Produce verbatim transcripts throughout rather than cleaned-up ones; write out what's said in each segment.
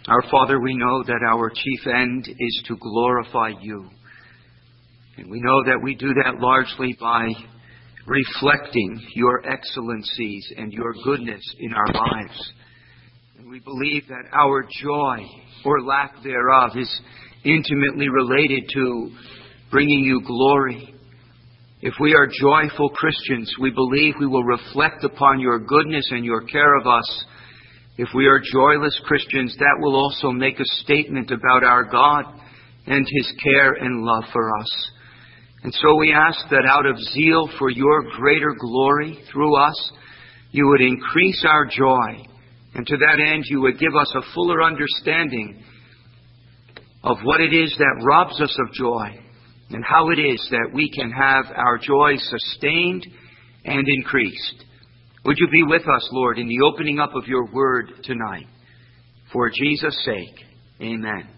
Our Father, we know that our chief end is to glorify you. And we know that we do that largely by reflecting your excellencies and your goodness in our lives. And we believe that our joy, or lack thereof, is intimately related to bringing you glory. If we are joyful Christians, we believe we will reflect upon your goodness and your care of us. If we are joyless Christians, that will also make a statement about our God and His care and love for us. And so we ask that out of zeal for your greater glory through us, you would increase our joy. And to that end, you would give us a fuller understanding of what it is that robs us of joy, and how it is that we can have our joy sustained and increased. Would you be with us, Lord, in the opening up of your word tonight? For Jesus' sake, amen.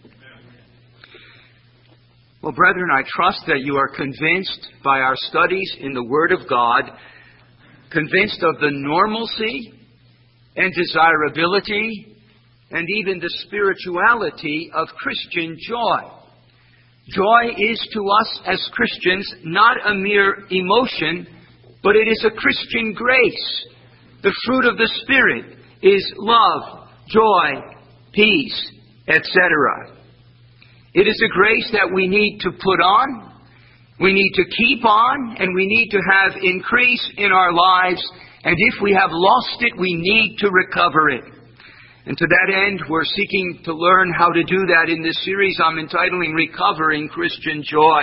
Well, brethren, I trust that you are convinced by our studies in the Word of God, convinced of the normalcy and desirability and even the spirituality of Christian joy. Joy is to us as Christians not a mere emotion, but it is a Christian grace. The fruit of the Spirit is love, joy, peace, et cetera. It is a grace that we need to put on, we need to keep on, and we need to have increase in our lives. And if we have lost it, we need to recover it. And to that end, we're seeking to learn how to do that in this series I'm entitling Recovering Christian Joy.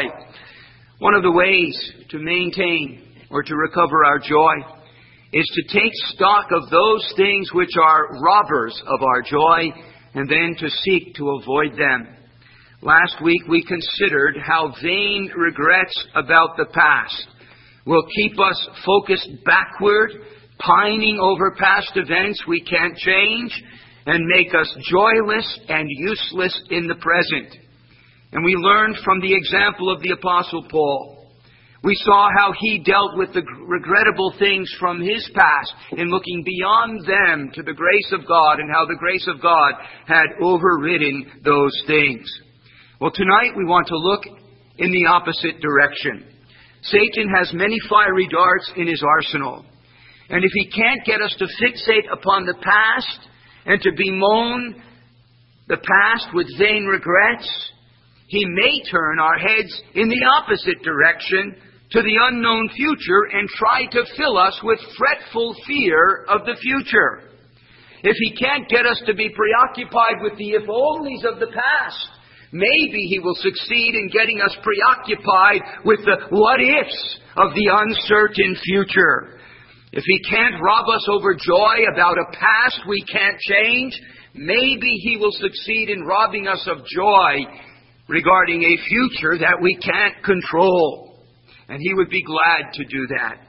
One of the ways to maintain or to recover our joy is to take stock of those things which are robbers of our joy and then to seek to avoid them. Last week we considered how vain regrets about the past will keep us focused backward, pining over past events we can't change, and make us joyless and useless in the present. And we learned from the example of the Apostle Paul. We saw how he dealt with the regrettable things from his past in looking beyond them to the grace of God, and how the grace of God had overridden those things. Well, tonight we want to look in the opposite direction. Satan has many fiery darts in his arsenal. And if he can't get us to fixate upon the past and to bemoan the past with vain regrets, he may turn our heads in the opposite direction to the unknown future and try to fill us with fretful fear of the future. If he can't get us to be preoccupied with the if-onlys of the past, maybe he will succeed in getting us preoccupied with the what-ifs of the uncertain future. If he can't rob us over joy about a past we can't change, maybe he will succeed in robbing us of joy regarding a future that we can't control. And he would be glad to do that.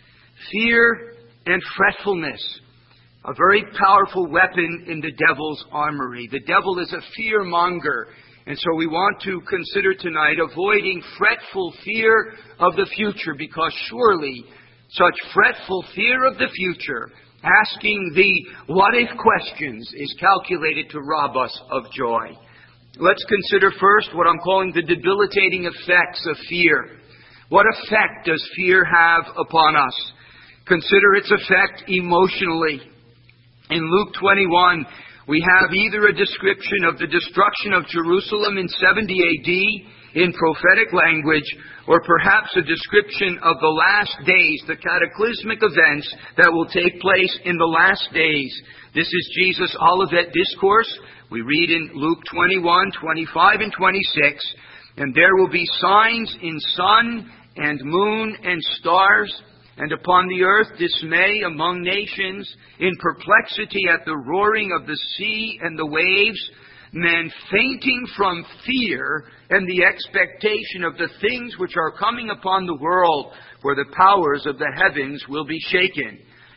Fear and fretfulness, a very powerful weapon in the devil's armory. The devil is a fearmonger. And so we want to consider tonight avoiding fretful fear of the future, because surely such fretful fear of the future, asking the what-if questions, is calculated to rob us of joy. Let's consider first what I'm calling the debilitating effects of fear. What effect does fear have upon us? Consider its effect emotionally. In Luke twenty-one, we have either a description of the destruction of Jerusalem in seventy A D in prophetic language, or perhaps a description of the last days, the cataclysmic events that will take place in the last days. This is Jesus' Olivet Discourse. We read in Luke twenty-one, twenty-five and twenty-six, and there will be signs in sun and moon and stars, and upon the earth dismay among nations, in perplexity at the roaring of the sea and the waves, men fainting from fear and the expectation of the things which are coming upon the world, for the powers of the heavens will be shaken.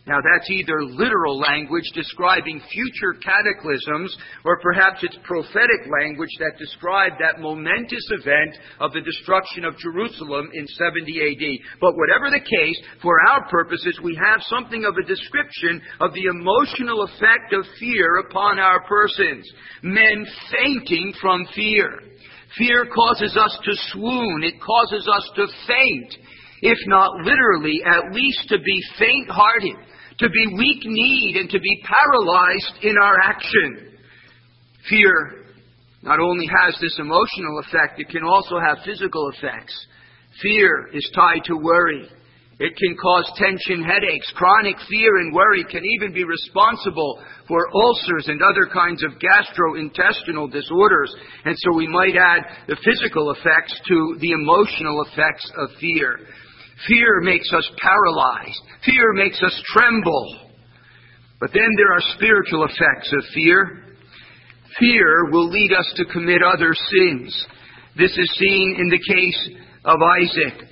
Now that's either literal language describing future cataclysms, or perhaps it's prophetic language that described that momentous event of the destruction of Jerusalem in seventy A D. But whatever the case, for our purposes, we have something of a description of the emotional effect of fear upon our persons. Men fainting from fear. Fear causes us to swoon. It causes us to faint. If not literally, at least to be faint-hearted, to be weak-kneed, and to be paralyzed in our action. Fear not only has this emotional effect, it can also have physical effects. Fear is tied to worry. It can cause tension headaches. Chronic fear and worry can even be responsible for ulcers and other kinds of gastrointestinal disorders. And so we might add the physical effects to the emotional effects of fear. Fear makes us paralyzed. Fear makes us tremble. But then there are spiritual effects of fear. Fear will lead us to commit other sins. This is seen in the case of Isaac.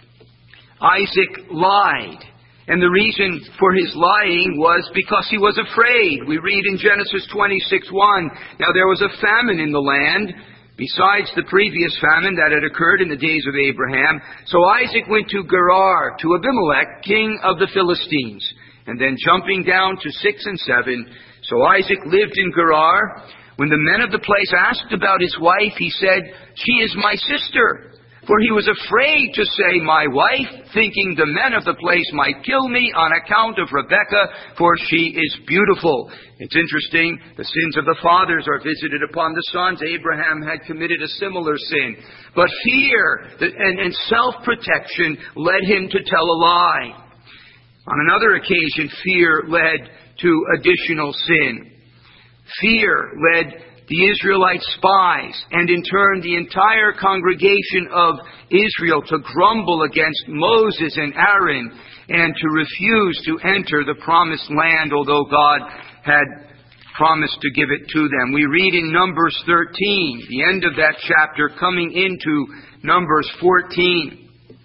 Isaac lied. And the reason for his lying was because he was afraid. We read in Genesis twenty-six one, "Now there was a famine in the land, besides the previous famine that had occurred in the days of Abraham. So Isaac went to Gerar, to Abimelech, king of the Philistines." And then jumping down to six and seven, "So Isaac lived in Gerar. When the men of the place asked about his wife, he said, 'She is my sister.' For he was afraid to say, 'my wife,' thinking the men of the place might kill me on account of Rebekah, for she is beautiful." It's interesting, the sins of the fathers are visited upon the sons. Abraham had committed a similar sin. But fear and, and self-protection led him to tell a lie. On another occasion, fear led to additional sin. Fear led the Israelite spies, and in turn the entire congregation of Israel, to grumble against Moses and Aaron and to refuse to enter the promised land, although God had promised to give it to them. We read in Numbers thirteen, the end of that chapter, coming into Numbers fourteen.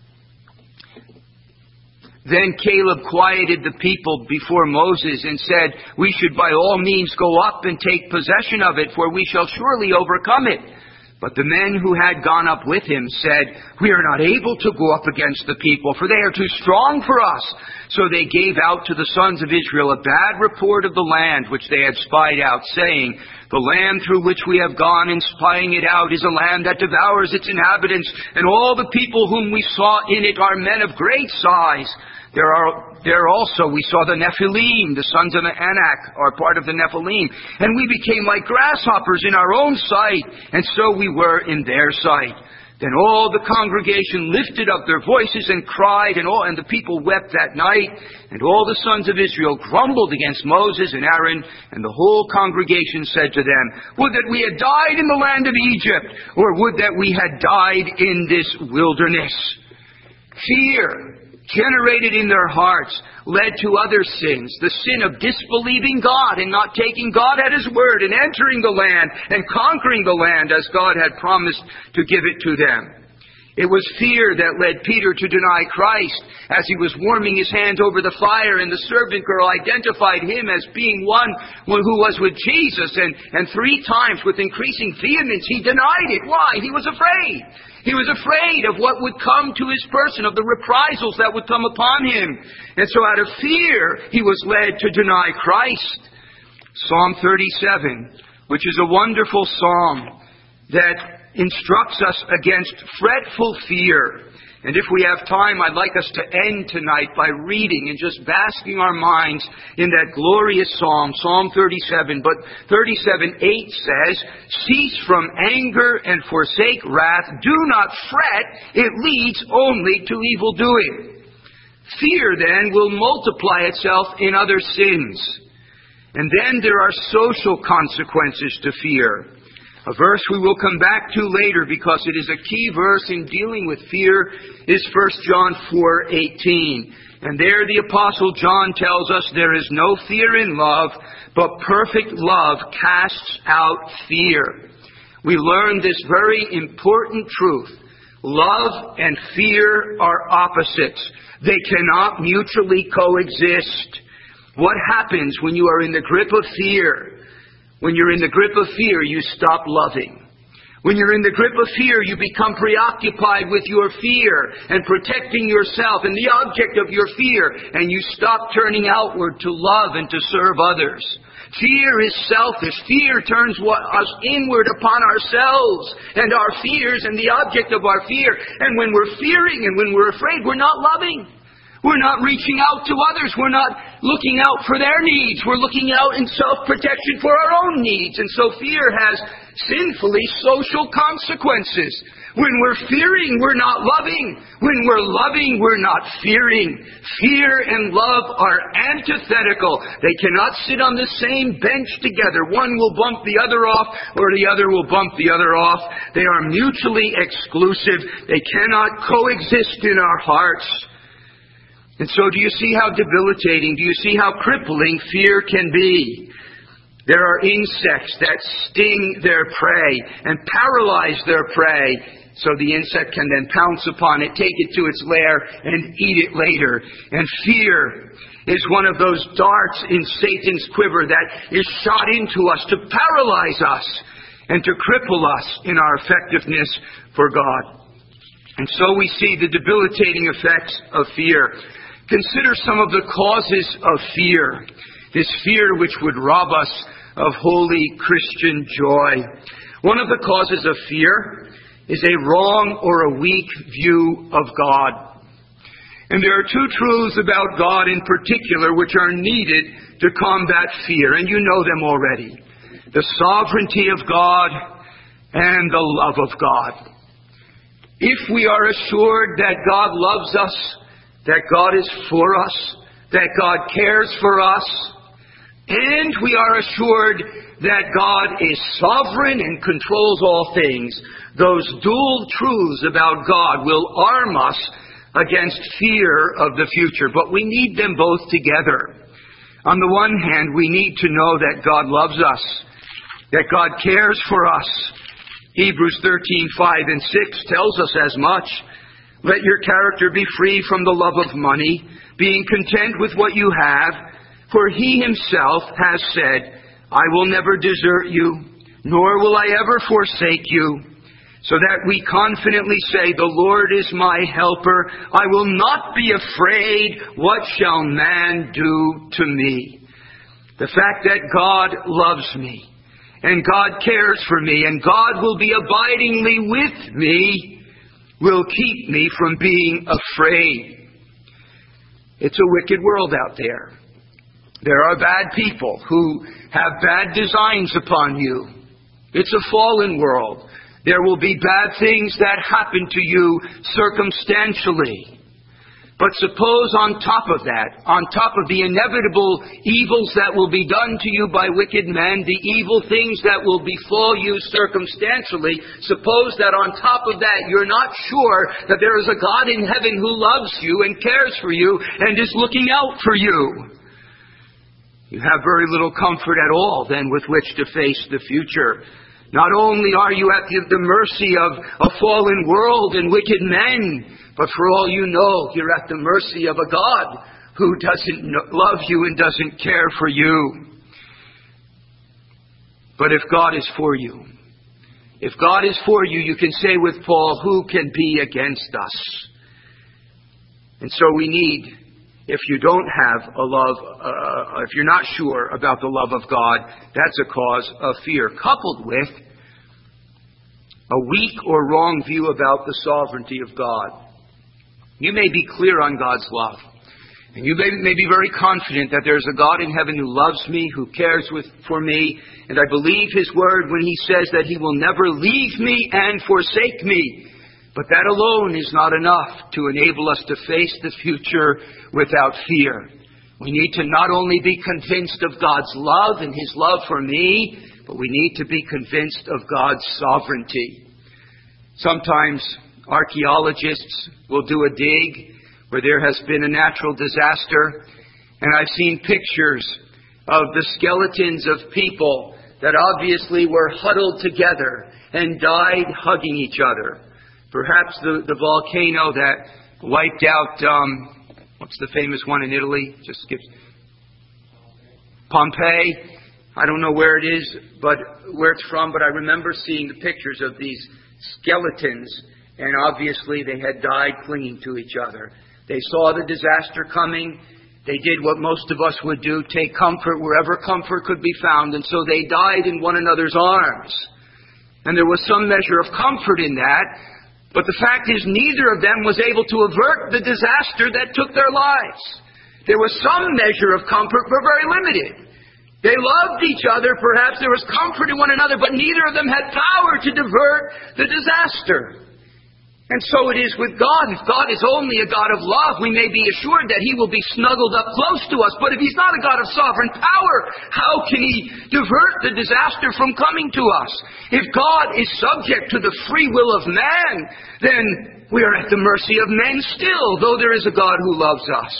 "Then Caleb quieted the people before Moses and said, 'We should by all means go up and take possession of it, for we shall surely overcome it.' But the men who had gone up with him said, 'We are not able to go up against the people, for they are too strong for us.' So they gave out to the sons of Israel a bad report of the land which they had spied out, saying, 'The land through which we have gone in spying it out is a land that devours its inhabitants, and all the people whom we saw in it are men of great size. There are there also we saw the Nephilim, the sons of Anak, are part of the Nephilim, and we became like grasshoppers in our own sight, and so we were in their sight.' Then all the congregation lifted up their voices and cried, and all and the people wept that night. And all the sons of Israel grumbled against Moses and Aaron, and the whole congregation said to them, 'Would that we had died in the land of Egypt, or would that we had died in this wilderness.'" Fear, generated in their hearts, led to other sins. The sin of disbelieving God and not taking God at His word and entering the land and conquering the land as God had promised to give it to them. It was fear that led Peter to deny Christ as he was warming his hands over the fire, and the servant girl identified him as being one who was with Jesus, and, and three times with increasing vehemence he denied it. Why? He was afraid. He was afraid of what would come to his person, of the reprisals that would come upon him. And so out of fear, he was led to deny Christ. Psalm thirty-seven, which is a wonderful psalm that instructs us against fretful fear. And if we have time, I'd like us to end tonight by reading and just basking our minds in that glorious psalm, Psalm thirty-seven. But thirty-seven eight says, "Cease from anger and forsake wrath. Do not fret. It leads only to evil doing." Fear, then, will multiply itself in other sins. And then there are social consequences to fear. A verse we will come back to later because it is a key verse in dealing with fear is First John four eighteen. And there the Apostle John tells us there is no fear in love, but perfect love casts out fear. We learn this very important truth. Love and fear are opposites. They cannot mutually coexist. What happens when you are in the grip of fear? When you're in the grip of fear, you stop loving. When you're in the grip of fear, you become preoccupied with your fear and protecting yourself and the object of your fear, and you stop turning outward to love and to serve others. Fear is selfish. Fear turns us inward upon ourselves and our fears and the object of our fear. And when we're fearing and when we're afraid, we're not loving. We're not reaching out to others. We're not looking out for their needs. We're looking out in self-protection for our own needs. And so fear has sinfully social consequences. When we're fearing, we're not loving. When we're loving, we're not fearing. Fear and love are antithetical. They cannot sit on the same bench together. One will bump the other off, or the other will bump the other off. They are mutually exclusive. They cannot coexist in our hearts. And so do you see how debilitating, do you see how crippling fear can be? There are insects that sting their prey and paralyze their prey, so the insect can then pounce upon it, take it to its lair, and eat it later. And fear is one of those darts in Satan's quiver that is shot into us to paralyze us and to cripple us in our effectiveness for God. And so we see the debilitating effects of fear. Consider some of the causes of fear, this fear which would rob us of holy Christian joy. One of the causes of fear is a wrong or a weak view of God. And there are two truths about God in particular which are needed to combat fear, and you know them already. The sovereignty of God and the love of God. If we are assured that God loves us, that God is for us, that God cares for us, and we are assured that God is sovereign and controls all things, those dual truths about God will arm us against fear of the future. But we need them both together. On the one hand, we need to know that God loves us, that God cares for us. Hebrews thirteen, five and six tells us as much. Let your character be free from the love of money, being content with what you have, for He Himself has said, I will never desert you, nor will I ever forsake you. So that we confidently say, the Lord is my helper. I will not be afraid. What shall man do to me? The fact that God loves me, and God cares for me, and God will be abidingly with me, will keep me from being afraid. It's a wicked world out there. There are bad people who have bad designs upon you. It's a fallen world. There will be bad things that happen to you circumstantially. But suppose on top of that, on top of the inevitable evils that will be done to you by wicked men, the evil things that will befall you circumstantially, suppose that on top of that you're not sure that there is a God in heaven who loves you and cares for you and is looking out for you. You have very little comfort at all then with which to face the future. Not only are you at the mercy of a fallen world and wicked men, but for all you know, you're at the mercy of a God who doesn't love you and doesn't care for you. But if God is for you, if God is for you, you can say with Paul, who can be against us? And so we need, if you don't have a love, uh, if you're not sure about the love of God, that's a cause of fear, coupled with a weak or wrong view about the sovereignty of God. You may be clear on God's love. And you may, may be very confident that there's a God in heaven who loves me, who cares with, for me. And I believe His word when He says that He will never leave me and forsake me. But that alone is not enough to enable us to face the future without fear. We need to not only be convinced of God's love and His love for me, but we need to be convinced of God's sovereignty. Sometimes archaeologists will do a dig where there has been a natural disaster, and I've seen pictures of the skeletons of people that obviously were huddled together and died hugging each other. Perhaps the, the volcano that wiped out, um, what's the famous one in Italy? Just skips. Pompeii, I don't know where it is, but where it's from, but I remember seeing the pictures of these skeletons, and obviously they had died clinging to each other. They saw the disaster coming. They did what most of us would do, take comfort wherever comfort could be found, and so they died in one another's arms. And there was some measure of comfort in that, but the fact is neither of them was able to avert the disaster that took their lives. There was some measure of comfort, but very limited. They loved each other, perhaps there was comfort in one another, but neither of them had power to divert the disaster. And so it is with God. If God is only a God of love, we may be assured that He will be snuggled up close to us. But if He's not a God of sovereign power, how can He divert the disaster from coming to us? If God is subject to the free will of man, then we are at the mercy of men still, though there is a God who loves us.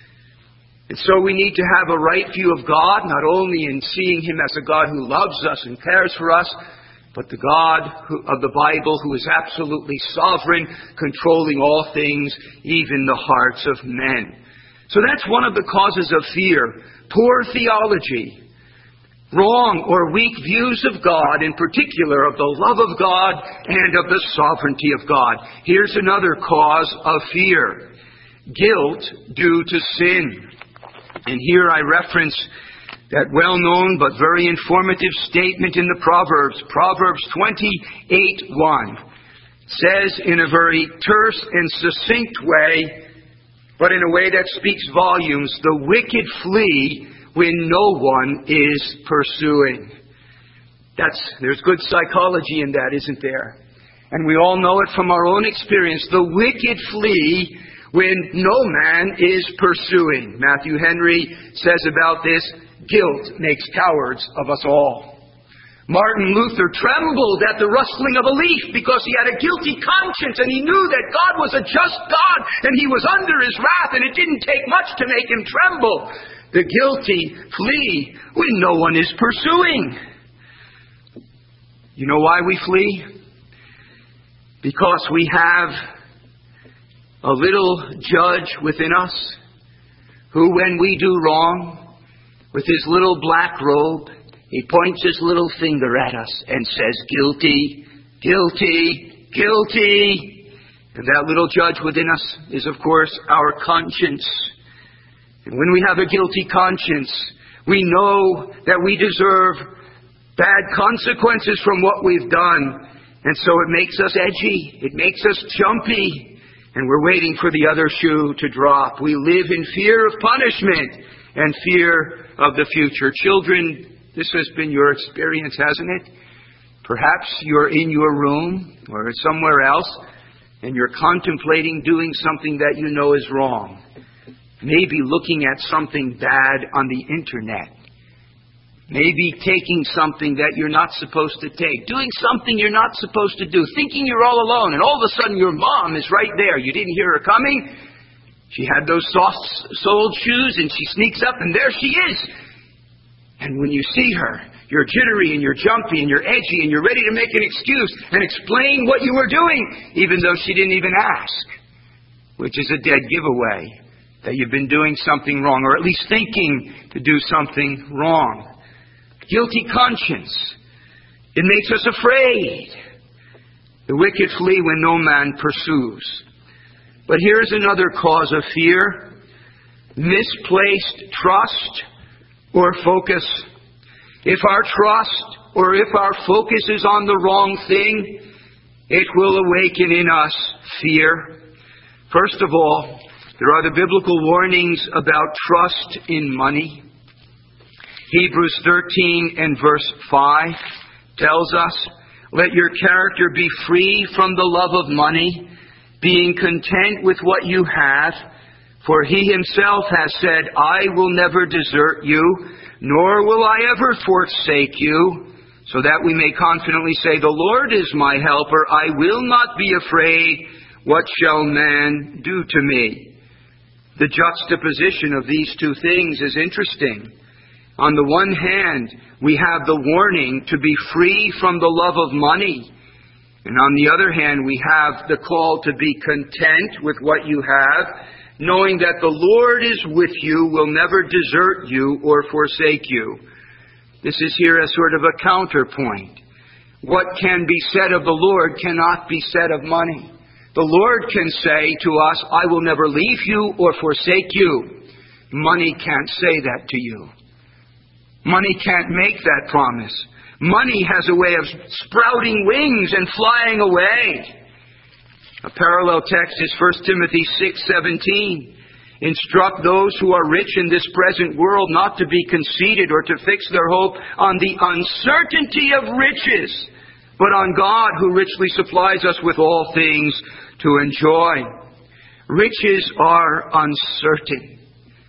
And so we need to have a right view of God, not only in seeing Him as a God who loves us and cares for us, but the God who, of the Bible, who is absolutely sovereign, controlling all things, even the hearts of men. So that's one of the causes of fear. Poor theology. Wrong or weak views of God, in particular of the love of God and of the sovereignty of God. Here's another cause of fear. Guilt due to sin. And here I reference that well-known but very informative statement in the Proverbs. Proverbs twenty-eight one says in a very terse and succinct way, but in a way that speaks volumes, the wicked flee when no one is pursuing. That's, there's good psychology in that, isn't there? And we all know it from our own experience. The wicked flee when no man is pursuing. Matthew Henry says about this, guilt makes cowards of us all. Martin Luther trembled at the rustling of a leaf because he had a guilty conscience and he knew that God was a just God and He was under His wrath and it didn't take much to make him tremble. The guilty flee when no one is pursuing. You know why we flee? Because we have a little judge within us who, when we do wrong, with his little black robe, he points his little finger at us and says, guilty, guilty, guilty. And that little judge within us is, of course, our conscience. And when we have a guilty conscience, we know that we deserve bad consequences from what we've done. And so it makes us edgy. It makes us jumpy. And we're waiting for the other shoe to drop. We live in fear of punishment and fear of the future. Children, this has been your experience, hasn't it? Perhaps you're in your room or somewhere else and you're contemplating doing something that you know is wrong. Maybe looking at something bad on the internet. Maybe taking something that you're not supposed to take. Doing something you're not supposed to do. Thinking you're all alone and all of a sudden your mom is right there. You didn't hear her coming. She had those soft-soled shoes and she sneaks up and there she is. And when you see her, you're jittery and you're jumpy and you're edgy and you're ready to make an excuse and explain what you were doing, even though she didn't even ask. Which is a dead giveaway that you've been doing something wrong, or at least thinking to do something wrong. Guilty conscience. It makes us afraid. The wicked flee when no man pursues. But here's another cause of fear. Misplaced trust or focus. If our trust or if our focus is on the wrong thing, it will awaken in us fear. First of all, there are the biblical warnings about trust in money. Hebrews thirteen and verse five tells us, let your character be free from the love of money, being content with what you have, for He Himself has said, I will never desert you, nor will I ever forsake you, so that we may confidently say, the Lord is my helper, I will not be afraid, what shall man do to me? The juxtaposition of these two things is interesting. On the one hand, we have the warning to be free from the love of money. And on the other hand, we have the call to be content with what you have knowing that the Lord is with you, will never desert you or forsake you. This is here as sort of a counterpoint. What can be said of the Lord cannot be said of money. The Lord can say to us, I will never leave you or forsake you. Money can't say that to you. Money can't make that promise. Money has a way of sprouting wings and flying away. A parallel text is First Timothy six seventeen. Instruct those who are rich in this present world not to be conceited or to fix their hope on the uncertainty of riches, but on God who richly supplies us with all things to enjoy. Riches are uncertain.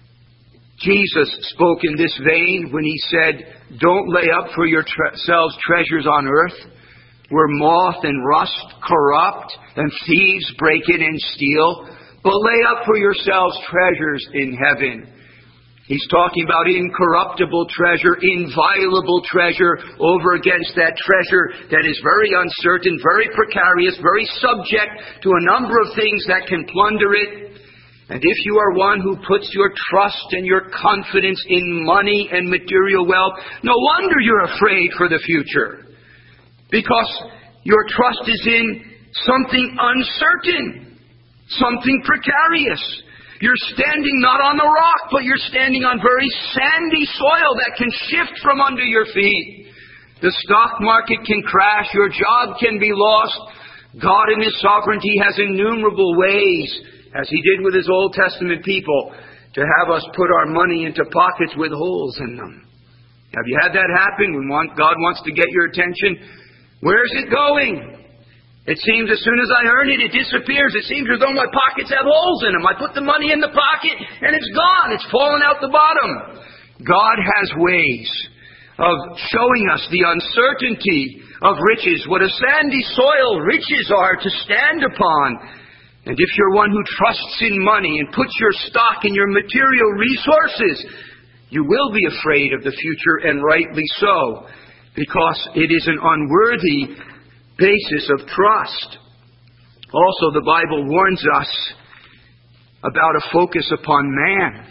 Jesus spoke in this vein when He said, don't lay up for yourselves treasures on earth, where moth and rust corrupt and thieves break in and steal, but lay up for yourselves treasures in heaven. He's talking about incorruptible treasure, inviolable treasure, over against that treasure that is very uncertain, very precarious, very subject to a number of things that can plunder it. And if you are one who puts your trust and your confidence in money and material wealth, no wonder you're afraid for the future. Because your trust is in something uncertain, something precarious. You're standing not on the rock, but you're standing on very sandy soil that can shift from under your feet. The stock market can crash. Your job can be lost. God in His sovereignty has innumerable ways, as He did with His Old Testament people, to have us put our money into pockets with holes in them. Have you had that happen when God wants to get your attention? Where's it going? It seems as soon as I earn it, it disappears. It seems as though my pockets have holes in them. I put the money in the pocket and it's gone. It's fallen out the bottom. God has ways of showing us the uncertainty of riches, what a sandy soil riches are to stand upon. And if you're one who trusts in money and puts your stock in your material resources, you will be afraid of the future, and rightly so, because it is an unworthy basis of trust. Also, the Bible warns us about a focus upon man.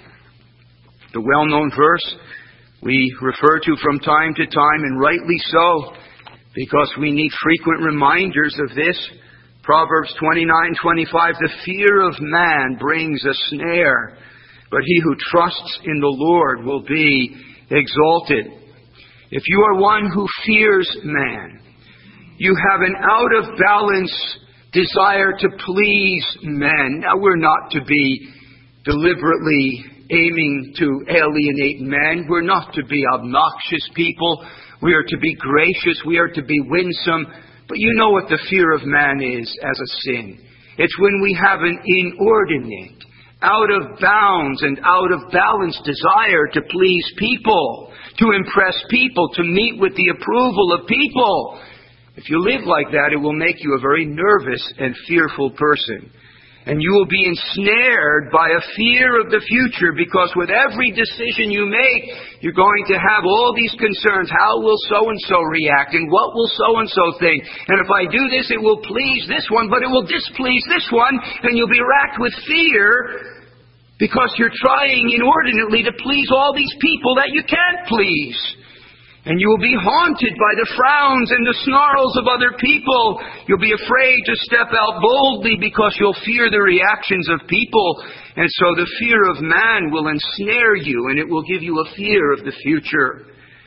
The well-known verse we refer to from time to time, and rightly so, because we need frequent reminders of this. Proverbs twenty-nine twenty-five, the fear of man brings a snare, but he who trusts in the Lord will be exalted. If you are one who fears man, you have an out-of-balance desire to please men. Now, we're not to be deliberately aiming to alienate men. We're not to be obnoxious people. We are to be gracious. We are to be winsome. But you know what the fear of man is as a sin. It's when we have an inordinate, out of bounds and out of balance desire to please people, to impress people, to meet with the approval of people. If you live like that, it will make you a very nervous and fearful person. And you will be ensnared by a fear of the future, because with every decision you make, you're going to have all these concerns. How will so-and-so react? And what will so-and-so think? And if I do this, it will please this one, but it will displease this one. And you'll be racked with fear because you're trying inordinately to please all these people that you can't please. And you will be haunted by the frowns and the snarls of other people. You'll be afraid to step out boldly because you'll fear the reactions of people. And so the fear of man will ensnare you, and it will give you a fear of the future.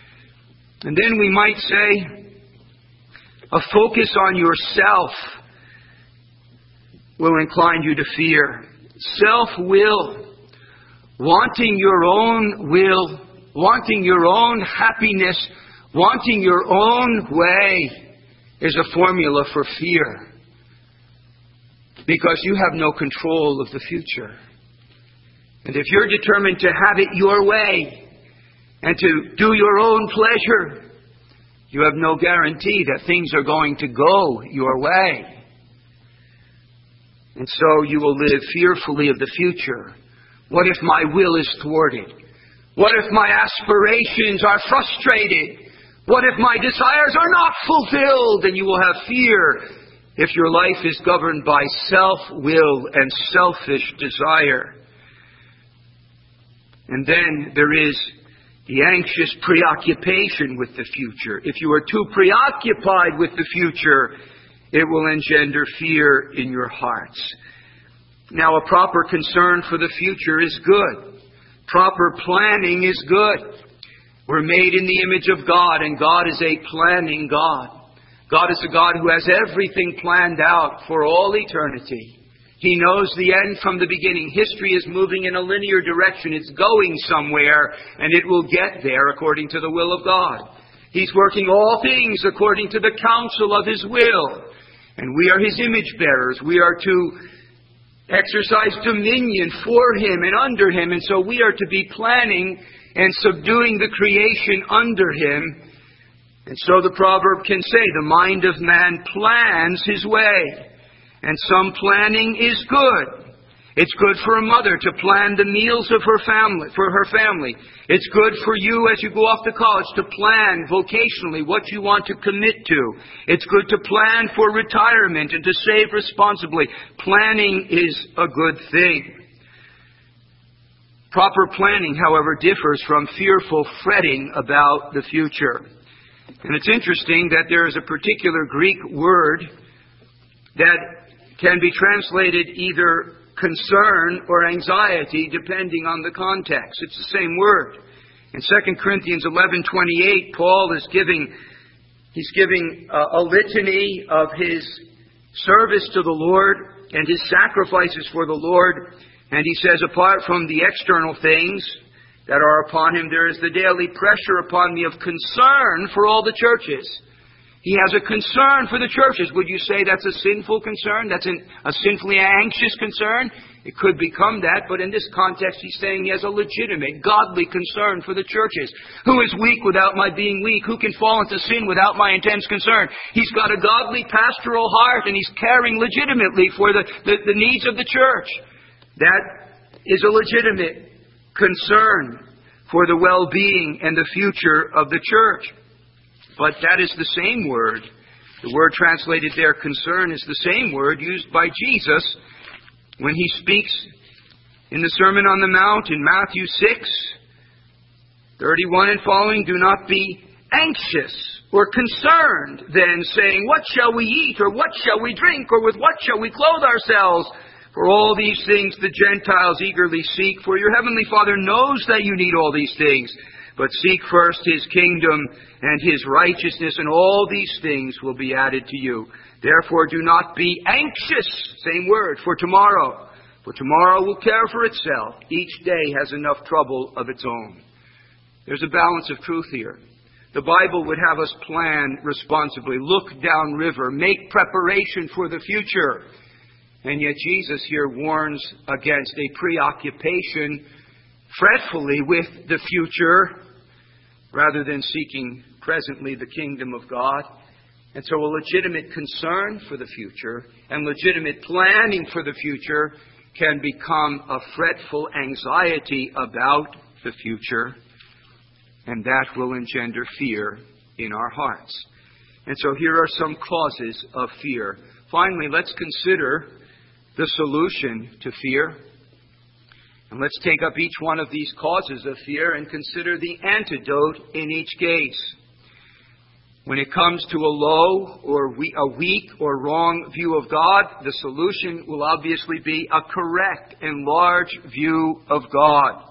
And then we might say, a focus on yourself will incline you to fear. Self-will, wanting your own will, wanting your own happiness, wanting your own way, is a formula for fear. Because you have no control of the future. And if you're determined to have it your way and to do your own pleasure, you have no guarantee that things are going to go your way. And so you will live fearfully of the future. What if my will is thwarted? What if my aspirations are frustrated? What if my desires are not fulfilled? And you will have fear if your life is governed by self-will and selfish desire. And then there is the anxious preoccupation with the future. If you are too preoccupied with the future, it will engender fear in your hearts. Now, a proper concern for the future is good. Proper planning is good. We're made in the image of God, and God is a planning God. God is a God who has everything planned out for all eternity. He knows the end from the beginning. History is moving in a linear direction. It's going somewhere, and it will get there according to the will of God. He's working all things according to the counsel of His will. And we are His image bearers. We are to exercise dominion for Him and under Him. And so we are to be planning and subduing the creation under Him. And so the proverb can say, the mind of man plans his way. And some planning is good. It's good for a mother to plan the meals of her family, for her family. It's good for you as you go off to college to plan vocationally what you want to commit to. It's good to plan for retirement and to save responsibly. Planning is a good thing. Proper planning, however, differs from fearful fretting about the future. And it's interesting that there is a particular Greek word that can be translated either concern or anxiety, depending on the context. It's the same word. In Second Corinthians eleven twenty-eight, Paul is giving, he's giving a, a litany of his service to the Lord and his sacrifices for the Lord. And he says, apart from the external things that are upon him, there is the daily pressure upon me of concern for all the churches. He has a concern for the churches. Would you say that's a sinful concern? That's an, a sinfully anxious concern? It could become that, but in this context he's saying he has a legitimate, godly concern for the churches. Who is weak without my being weak? Who can fall into sin without my intense concern? He's got a godly pastoral heart, and he's caring legitimately for the, the, the needs of the church. That is a legitimate concern for the well-being and the future of the church. But that is the same word. The word translated there, concern, is the same word used by Jesus when He speaks in the Sermon on the Mount in Matthew six, thirty-one and following. Do not be anxious or concerned then, saying, what shall we eat, or what shall we drink, or with what shall we clothe ourselves? For all these things the Gentiles eagerly seek, for your heavenly Father knows that you need all these things. But seek first His kingdom and His righteousness, and all these things will be added to you. Therefore do not be anxious, same word, for tomorrow. For tomorrow will care for itself. Each day has enough trouble of its own. There's a balance of truth here. The Bible would have us plan responsibly, look downriver, make preparation for the future. And yet Jesus here warns against a preoccupation fretfully with the future, rather than seeking presently the kingdom of God. And so a legitimate concern for the future and legitimate planning for the future can become a fretful anxiety about the future, and that will engender fear in our hearts. And so here are some causes of fear. Finally, let's consider the solution to fear. And let's take up each one of these causes of fear and consider the antidote in each case. When it comes to a low or a weak or wrong view of God, the solution will obviously be a correct and large view of God.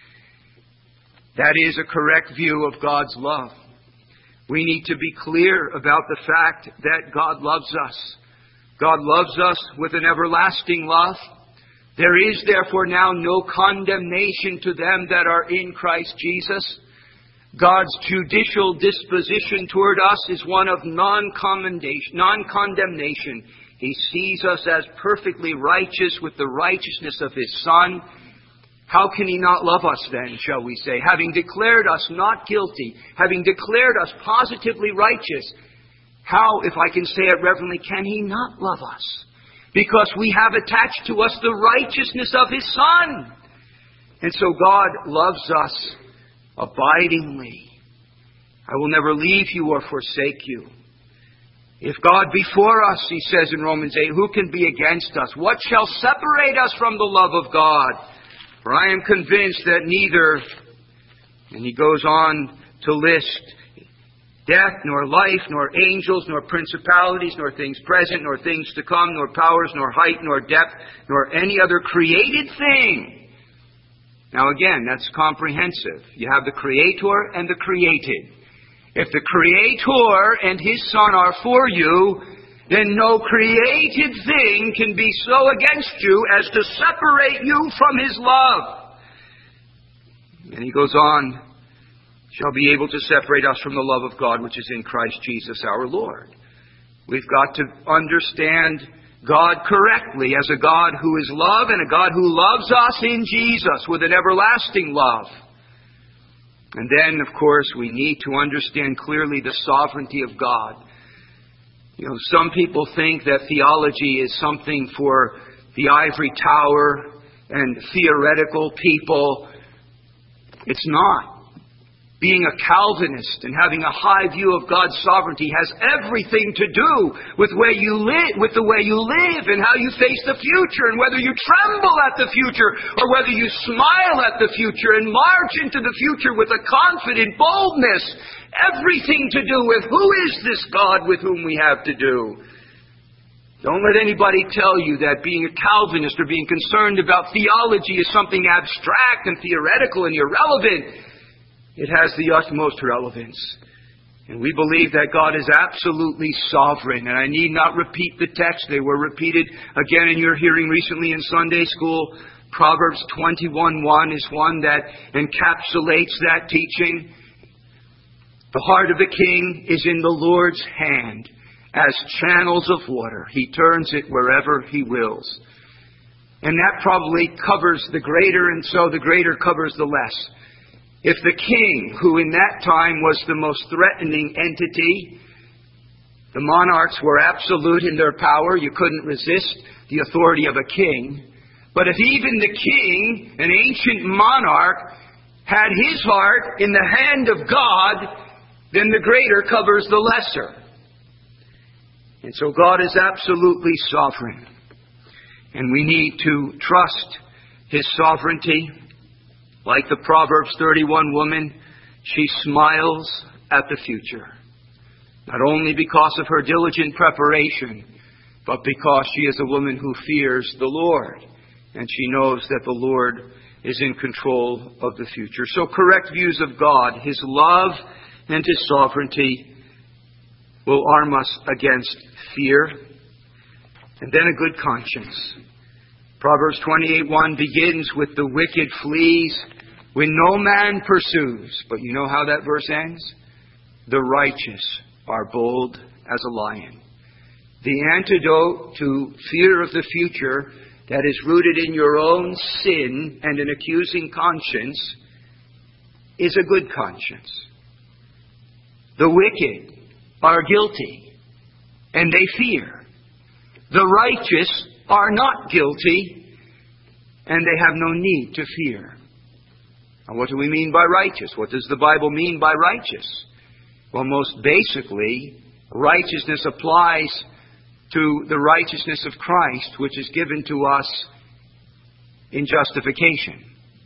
That is a correct view of God's love. We need to be clear about the fact that God loves us. God loves us with an everlasting love. There is therefore now no condemnation to them that are in Christ Jesus. God's judicial disposition toward us is one of non-condemnation. non-condemnation. He sees us as perfectly righteous with the righteousness of His Son. How can He not love us then, shall we say? Having declared us not guilty, having declared us positively righteous, how, if I can say it reverently, can He not love us? Because we have attached to us the righteousness of His Son. And so God loves us abidingly. I will never leave you or forsake you. If God be for us, He says in Romans eight, who can be against us? What shall separate us from the love of God? For I am convinced that neither, and he goes on to list, death, nor life, nor angels, nor principalities, nor things present, nor things to come, nor powers, nor height, nor depth, nor any other created thing. Now again, that's comprehensive. You have the Creator and the created. If the Creator and His Son are for you, then no created thing can be so against you as to separate you from His love. And he goes on, shall be able to separate us from the love of God which is in Christ Jesus our Lord. We've got to understand God correctly as a God who is love and a God who loves us in Jesus with an everlasting love. And then, of course, we need to understand clearly the sovereignty of God. You know, some people think that theology is something for the ivory tower and theoretical people. It's not. Being a Calvinist and having a high view of God's sovereignty has everything to do with where you live, with the way you live and how you face the future, and whether you tremble at the future or whether you smile at the future and march into the future with a confident boldness. Everything to do with who is this God with whom we have to do. Don't let anybody tell you that being a Calvinist or being concerned about theology is something abstract and theoretical and irrelevant. It has the utmost relevance. And we believe that God is absolutely sovereign. And I need not repeat the text. They were repeated again in your hearing recently in Sunday school. Proverbs twenty-one one is one that encapsulates that teaching. The heart of the king is in the Lord's hand, as channels of water. He turns it wherever He wills. And that probably covers the greater, and so the greater covers the less. If the king, who in that time was the most threatening entity, the monarchs were absolute in their power, you couldn't resist the authority of a king. But if even the king, an ancient monarch, had his heart in the hand of God, then the greater covers the lesser. And so God is absolutely sovereign. And we need to trust His sovereignty. Like the Proverbs thirty-one woman, she smiles at the future. Not only because of her diligent preparation, but because she is a woman who fears the Lord. And she knows that the Lord is in control of the future. So correct views of God, His love and His sovereignty will arm us against fear. And then a good conscience. Proverbs twenty-eight one begins with the wicked flees when no man pursues. But you know how that verse ends? The righteous are bold as a lion. The antidote to fear of the future that is rooted in your own sin and an accusing conscience is a good conscience. The wicked are guilty, and they fear. The righteous are not guilty, and they have no need to fear. Now, what do we mean by righteous? What does the Bible mean by righteous? Well, most basically, righteousness applies to the righteousness of Christ, which is given to us in justification.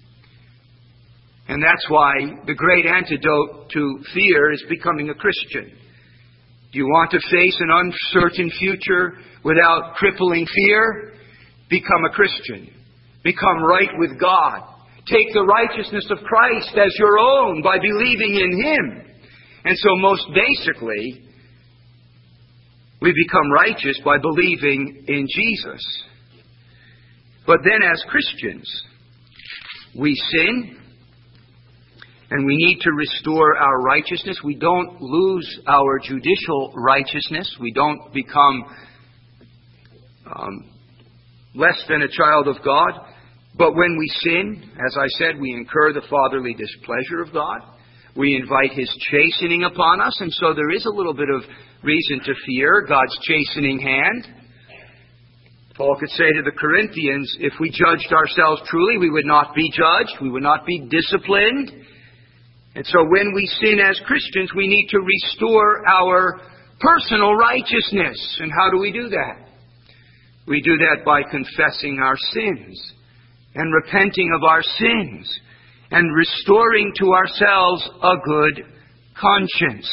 And that's why the great antidote to fear is becoming a Christian. Do you want to face an uncertain future without crippling fear? Become a Christian. Become right with God. Take the righteousness of Christ as your own by believing in Him. And so most basically, we become righteous by believing in Jesus. But then as Christians, we sin, and we need to restore our righteousness. We don't lose our judicial righteousness. We don't become um, less than a child of God. But when we sin, as I said, we incur the fatherly displeasure of God. We invite His chastening upon us, and so there is a little bit of reason to fear God's chastening hand. Paul could say to the Corinthians, if we judged ourselves truly, we would not be judged, we would not be disciplined. And so when we sin as Christians, we need to restore our personal righteousness. And how do we do that? We do that by confessing our sins and repenting of our sins and restoring to ourselves a good conscience.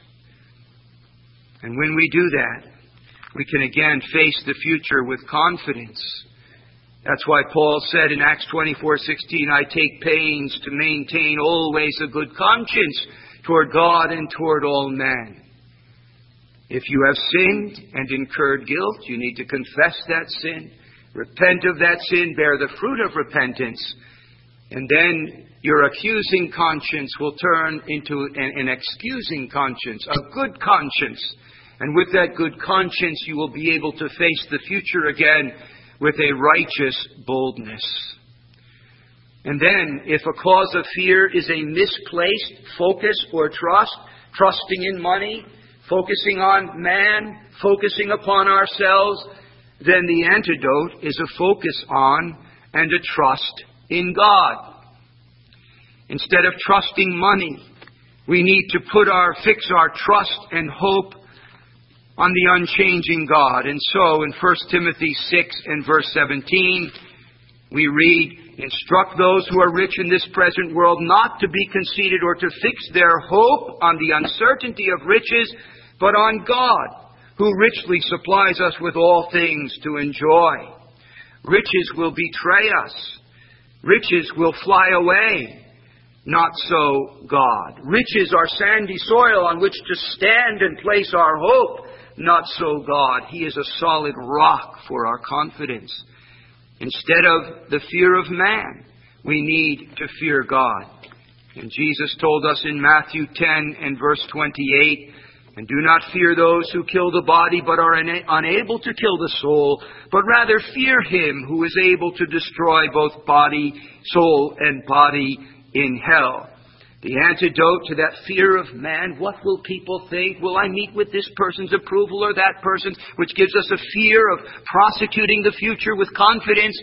And when we do that, we can again face the future with confidence. That's why Paul said in Acts twenty-four sixteen, I take pains to maintain always a good conscience toward God and toward all men. If you have sinned and incurred guilt, you need to confess that sin, repent of that sin, bear the fruit of repentance, and then your accusing conscience will turn into an, an excusing conscience, a good conscience. And with that good conscience, you will be able to face the future again with a righteous boldness. And then, if a cause of fear is a misplaced focus or trust, trusting in money, focusing on man, focusing upon ourselves, then the antidote is a focus on and a trust in God. Instead of trusting money, we need to put our, fix our trust and hope on the unchanging God. And so in First Timothy six and verse seventeen, we read, instruct those who are rich in this present world not to be conceited or to fix their hope on the uncertainty of riches, but on God, who richly supplies us with all things to enjoy. Riches will betray us. Riches will fly away. Not so God. Riches are sandy soil on which to stand and place our hope. Not so God. He is a solid rock for our confidence. Instead of the fear of man, we need to fear God. And Jesus told us in Matthew ten and verse twenty-eight, and do not fear those who kill the body but are una- unable to kill the soul, but rather fear Him who is able to destroy both body, soul, and body in hell. The antidote to that fear of man, what will people think? Will I meet with this person's approval or that person's? Which gives us a fear of prosecuting the future with confidence.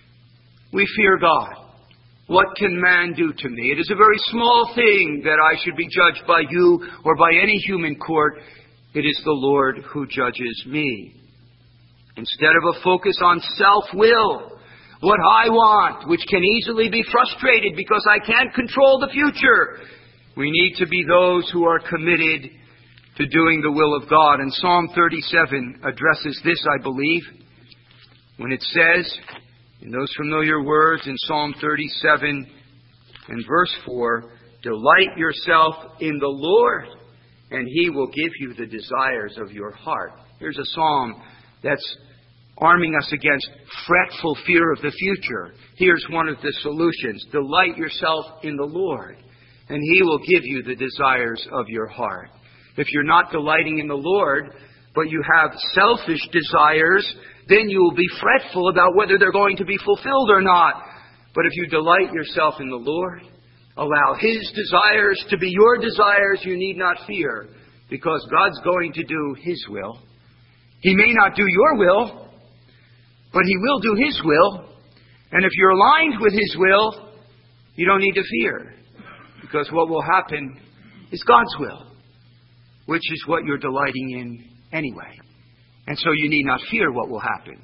We fear God. What can man do to me? It is a very small thing that I should be judged by you or by any human court. It is the Lord who judges me. Instead of a focus on self-will, what I want, which can easily be frustrated because I can't control the future, we need to be those who are committed to doing the will of God. And Psalm thirty-seven addresses this, I believe, when it says, in those familiar words in Psalm thirty-seven and verse four, delight yourself in the Lord, and He will give you the desires of your heart. Here's a psalm that's arming us against fretful fear of the future. Here's one of the solutions. Delight yourself in the Lord, and He will give you the desires of your heart. If you're not delighting in the Lord, but you have selfish desires, then you will be fretful about whether they're going to be fulfilled or not. But if you delight yourself in the Lord, allow His desires to be your desires, you need not fear, because God's going to do His will. He may not do your will, but He will do His will. And if you're aligned with His will, you don't need to fear, because what will happen is God's will, which is what you're delighting in anyway. And so you need not fear what will happen.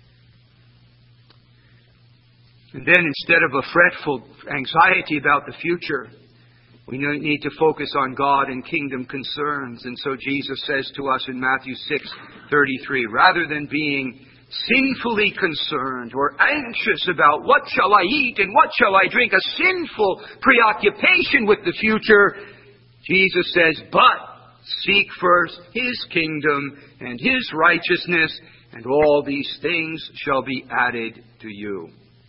And then instead of a fretful anxiety about the future, we need to focus on God and kingdom concerns. And so Jesus says to us in Matthew six thirty-three, rather than being sinfully concerned or anxious about what shall I eat and what shall I drink, a sinful preoccupation with the future, Jesus says, but seek first His kingdom and His righteousness, and all these things shall be added to you.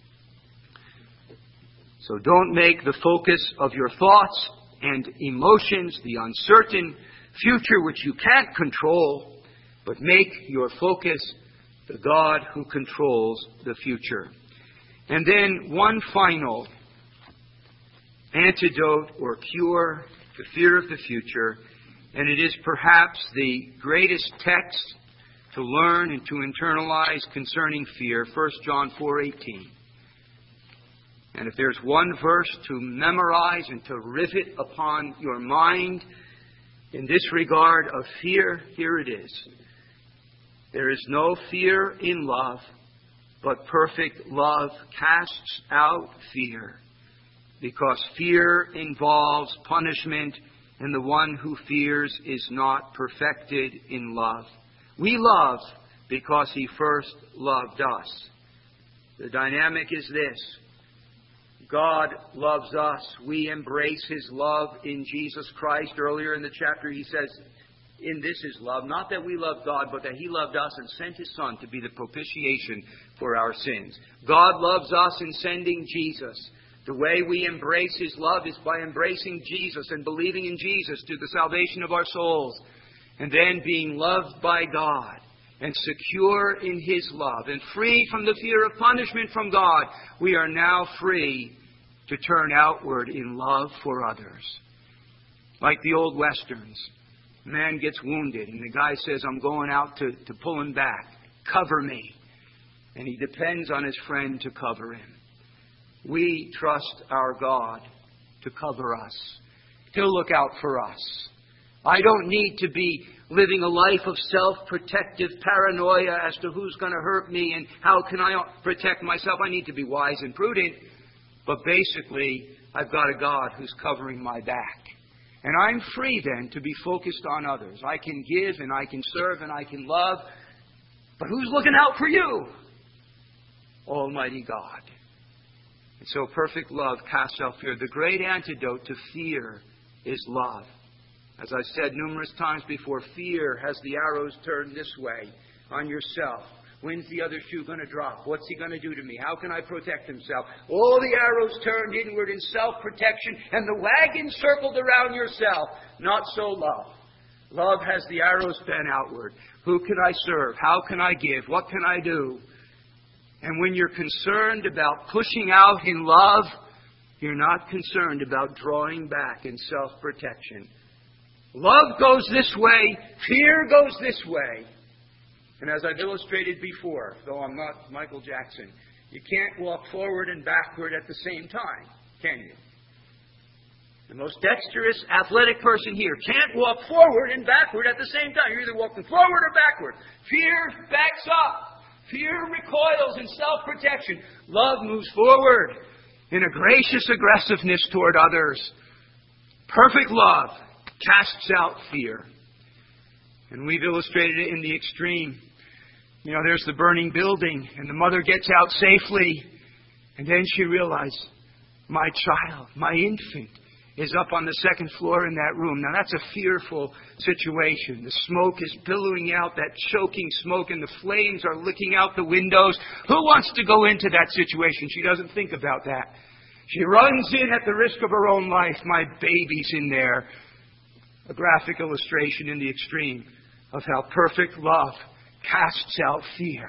So don't make the focus of your thoughts and emotions the uncertain future which you can't control, but make your focus the God who controls the future. And then one final antidote or cure to fear of the future, and it is perhaps the greatest text to learn and to internalize concerning fear, First John four eighteen. And if there's one verse to memorize and to rivet upon your mind in this regard of fear, here it is. There is no fear in love, But perfect love casts out fear, because fear involves punishment, and the one who fears is not perfected in love. We love because He first loved us. The dynamic is this. God loves us. We embrace His love in Jesus Christ. Earlier in the chapter He says, in this is love, not that we love God, but that He loved us and sent His Son to be the propitiation for our sins. God loves us in sending Jesus. The way we embrace His love is by embracing Jesus and believing in Jesus to the salvation of our souls. And then being loved by God and secure in His love and free from the fear of punishment from God, we are now free to turn outward in love for others. Like the old Westerns. A man gets wounded and the guy says, I'm going out to, to pull him back. Cover me. And he depends on his friend to cover him. We trust our God to cover us. He'll look out for us. I don't need to be living a life of self-protective paranoia as to who's going to hurt me and how can I protect myself. I need to be wise and prudent. But basically, I've got a God who's covering my back. And I'm free then to be focused on others. I can give and I can serve and I can love. But who's looking out for you? Almighty God. And so perfect love casts out fear. The great antidote to fear is love. As I've said numerous times before, fear has the arrows turned this way on yourself. When's the other shoe going to drop? What's he going to do to me? How can I protect himself? All the arrows turned inward in self-protection and the wagon circled around yourself. Not so love. Love has the arrows bent outward. Who can I serve? How can I give? What can I do? And when you're concerned about pushing out in love, you're not concerned about drawing back in self-protection. Love goes this way. Fear goes this way. And as I've illustrated before, though I'm not Michael Jackson, you can't walk forward and backward at the same time, can you? The most dexterous athletic person here can't walk forward and backward at the same time. You're either walking forward or backward. Fear backs up. Fear recoils in self-protection. Love moves forward in a gracious aggressiveness toward others. Perfect love casts out fear. And we've illustrated it in the extreme. You know, there's the burning building, and the mother gets out safely. And then she realizes, my child, my infant, is up on the second floor in that room. Now, that's a fearful situation. The smoke is billowing out, that choking smoke, and the flames are licking out the windows. Who wants to go into that situation? She doesn't think about that. She runs in at the risk of her own life. My baby's in there. A graphic illustration in the extreme of how perfect love casts out fear.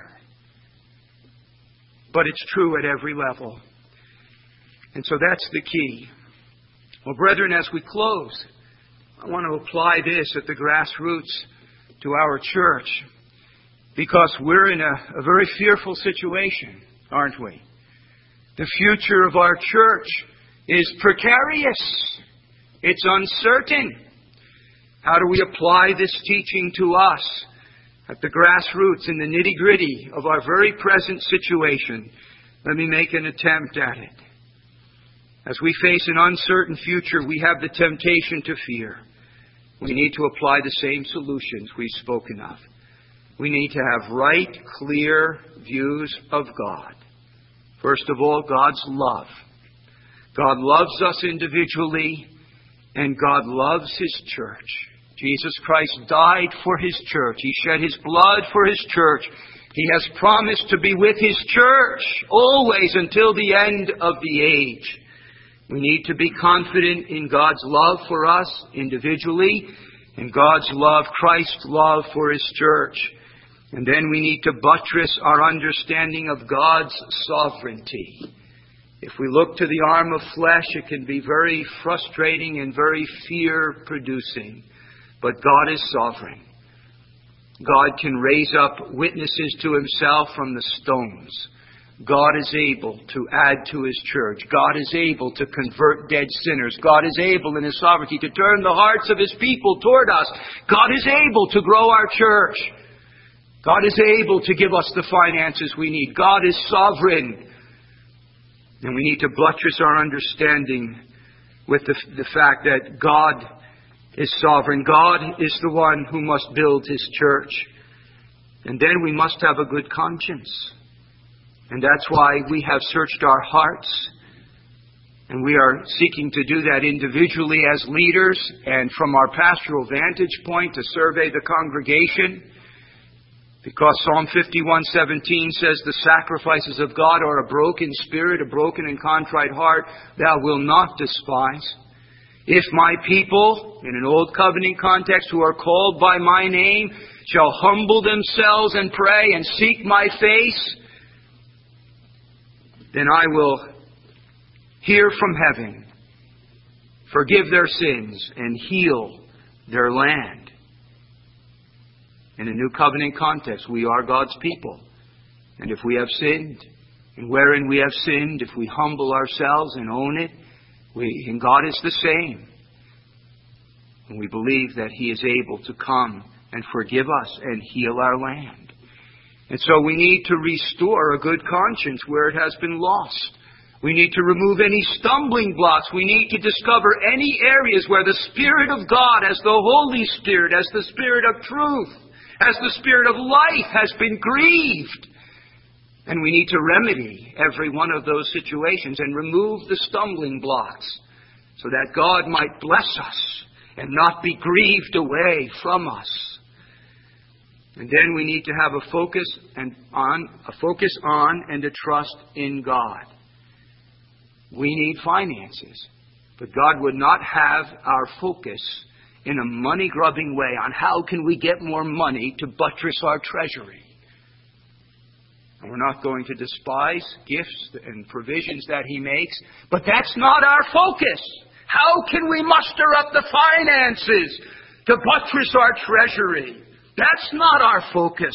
But it's true at every level. And so that's the key. Well, brethren, as we close, I want to apply this at the grassroots to our church, because we're in a, a very fearful situation, aren't we? The future of our church is precarious. It's uncertain. How do we apply this teaching to us at the grassroots, in the nitty-gritty of our very present situation? Let me make an attempt at it. As we face an uncertain future, we have the temptation to fear. We need to apply the same solutions we've spoken of. We need to have right, clear views of God. First of all, God's love. God loves us individually, and God loves His church. Jesus Christ died for His church. He shed His blood for His church. He has promised to be with His church always until the end of the age. We need to be confident in God's love for us individually, and God's love, Christ's love for His church. And then we need to buttress our understanding of God's sovereignty. If we look to the arm of flesh, it can be very frustrating and very fear-producing. But God is sovereign. God can raise up witnesses to Himself from the stones. God is able to add to His church. God is able to convert dead sinners. God is able in His sovereignty to turn the hearts of His people toward us. God is able to grow our church. God is able to give us the finances we need. God is sovereign. And we need to buttress our understanding with the, the fact that God is sovereign. God is the one who must build His church. And then we must have a good conscience. And that's why we have searched our hearts. And we are seeking to do that individually as leaders and from our pastoral vantage point to survey the congregation. Because Psalm fifty-one seventeen says, the sacrifices of God are a broken spirit, a broken and contrite heart, thou wilt not despise. If my people, in an old covenant context, who are called by my name, shall humble themselves and pray and seek my face, then I will hear from heaven, forgive their sins, and heal their land. In a new covenant context, we are God's people. And if we have sinned, and wherein we have sinned, if we humble ourselves and own it, we, and God is the same. And we believe that He is able to come and forgive us and heal our land. And so we need to restore a good conscience where it has been lost. We need to remove any stumbling blocks. We need to discover any areas where the Spirit of God, as the Holy Spirit, as the Spirit of truth, as the Spirit of life, has been grieved. And we need to remedy every one of those situations and remove the stumbling blocks so that God might bless us and not be grieved away from us. And then we need to have a focus and on a focus on and a trust in God. We need finances, but God would not have our focus in a money-grubbing way on how can we get more money to buttress our treasury. And we're not going to despise gifts and provisions that He makes, but that's not our focus. How can we muster up the finances to buttress our treasury? That's not our focus.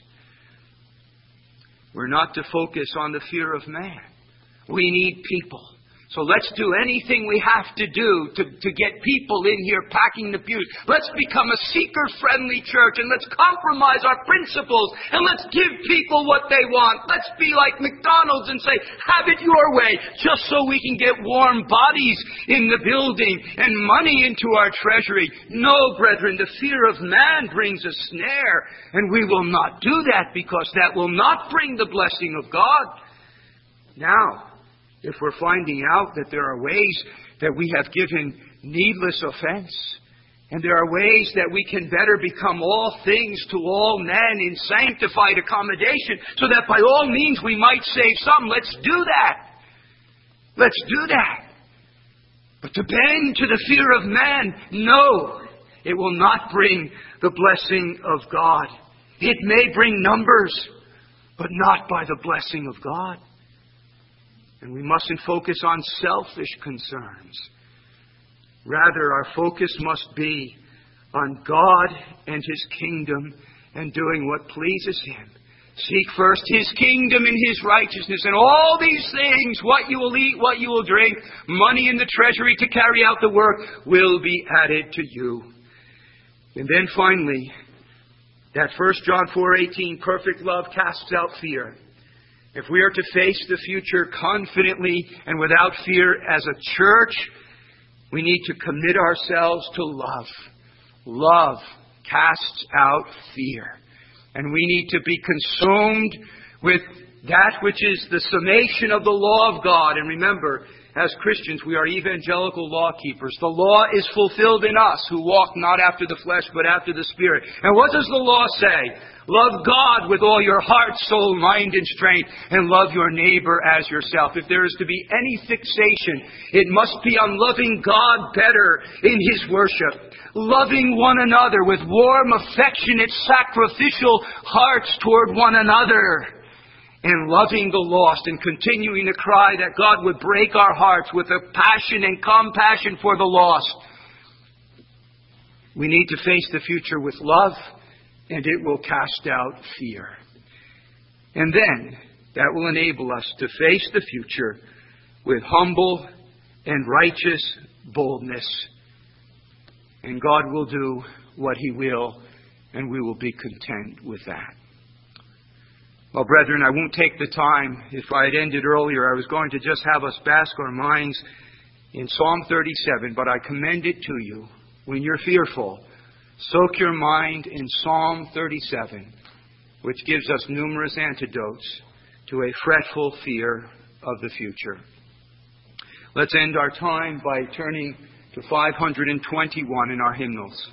We're not to focus on the fear of man. We need people. So let's do anything we have to do to, to get people in here packing the pews. Let's become a seeker-friendly church, and let's compromise our principles, and let's give people what they want. Let's be like McDonald's and say, have it your way, just so we can get warm bodies in the building and money into our treasury. No, brethren, the fear of man brings a snare, and we will not do that because that will not bring the blessing of God. Now, if we're finding out that there are ways that we have given needless offense, and there are ways that we can better become all things to all men in sanctified accommodation, so that by all means we might save some, let's do that. Let's do that. But to bend to the fear of man, no, it will not bring the blessing of God. It may bring numbers, but not by the blessing of God. And we mustn't focus on selfish concerns. Rather, our focus must be on God and His kingdom and doing what pleases Him. Seek first His kingdom and His righteousness, and all these things, what you will eat, what you will drink, money in the treasury to carry out the work, will be added to you. And then finally, that First John four eighteen, perfect love casts out fear. If we are to face the future confidently and without fear as a church, we need to commit ourselves to love. Love casts out fear. And we need to be consumed with that which is the summation of the law of God. And remember, as Christians, we are evangelical law keepers. The law is fulfilled in us who walk not after the flesh, but after the Spirit. And what does the law say? Love God with all your heart, soul, mind, and strength, and love your neighbor as yourself. If there is to be any fixation, it must be on loving God better in His worship. Loving one another with warm, affectionate, sacrificial hearts toward one another. And loving the lost and continuing to cry that God would break our hearts with a passion and compassion for the lost. We need to face the future with love, and it will cast out fear. And then that will enable us to face the future with humble and righteous boldness. And God will do what He will, and we will be content with that. Well, brethren, I won't take the time. If I had ended earlier, I was going to just have us bask our minds in Psalm thirty-seven, but I commend it to you. When you're fearful, soak your mind in Psalm thirty-seven, which gives us numerous antidotes to a fretful fear of the future. Let's end our time by turning to five hundred twenty-one in our hymnals.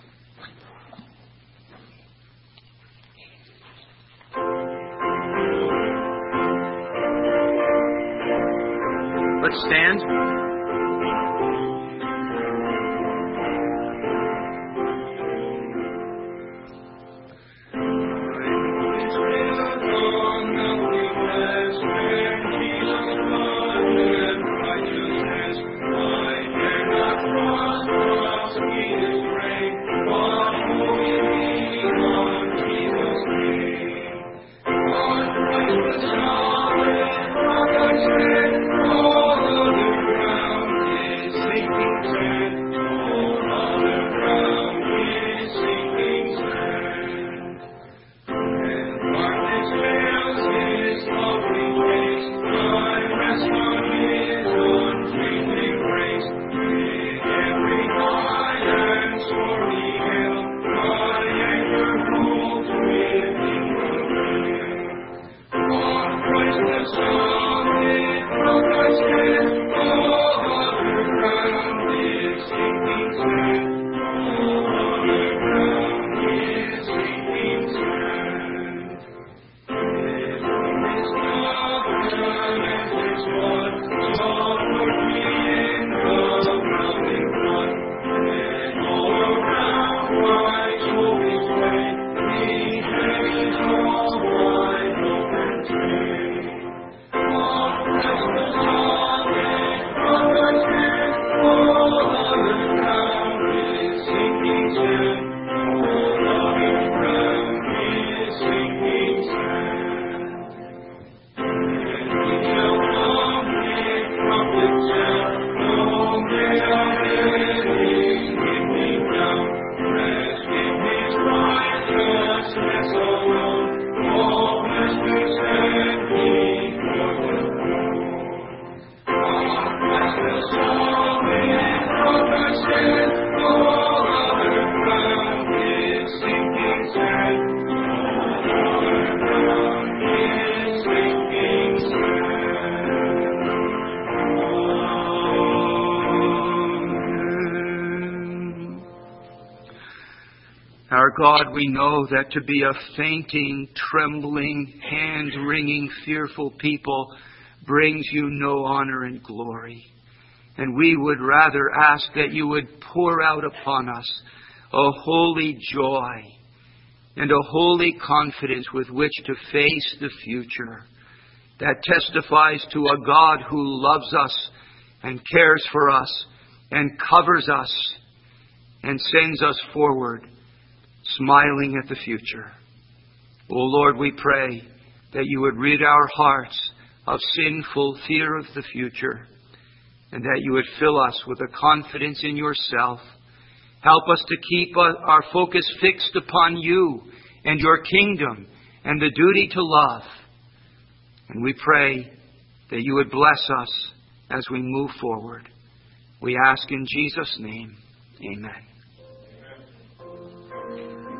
Let's stand. Our God, we know that to be a fainting, trembling, hand-wringing, fearful people brings you no honor and glory. And we would rather ask that you would pour out upon us a holy joy and a holy confidence with which to face the future that testifies to a God who loves us and cares for us and covers us and sends us forward, smiling at the future. O Lord, we pray that you would rid our hearts of sinful fear of the future, and that you would fill us with a confidence in yourself. Help us to keep our focus fixed upon you and your kingdom and the duty to love. And we pray that you would bless us as we move forward. We ask in Jesus' name. Amen. Amen.